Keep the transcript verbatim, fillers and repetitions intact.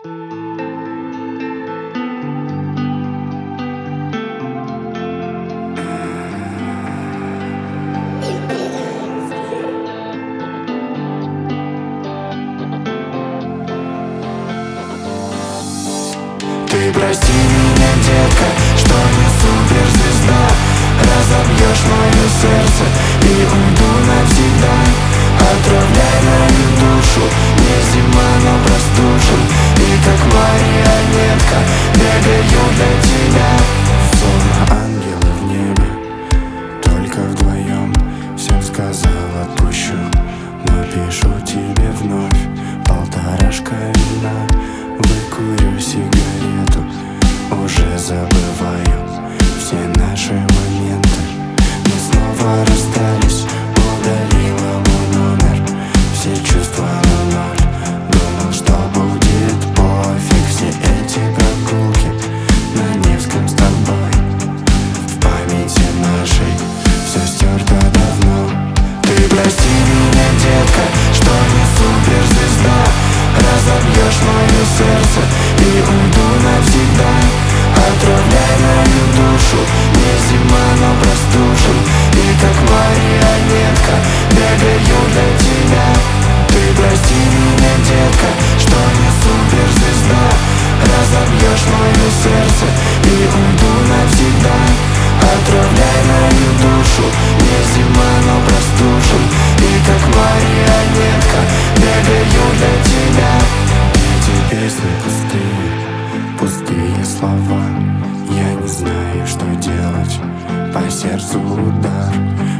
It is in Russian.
Ты прости меня, детка, что не суперзвезда. Разобьешь мое сердце и уйду навсегда. Отравляй мою душу, не зима, но простужен. И как марионетка бегаю для тебя. Словно ангелы в небе, только вдвоем. Всем сказал, отпущу, но пишу тебе вновь. Полторашка вина, выкурю сигарету. Уже забываю все наши моменты. Мы снова расстались, удалила мой номер. Все чувства на ноль, думал, что будет пофиг. Все эти прогулки на Невском с тобой в памяти нашей все стерто давно. Ты прости меня, детка, что не суперзвезда. Разобьешь мое сердце и уйду навсегда. Отравляй мою душу, не зима, но простужен. И как марионетка бегаю для тебя. Ты прости меня, детка, что не суперзвезда. Разобьешь мое сердце и уйду навсегда. Отравляй мою душу, не зима, но простужен. И как марионетка бегаю для тебя. Эти песни пустые, пустые слова. Я не знаю, что делать, по сердцу удар.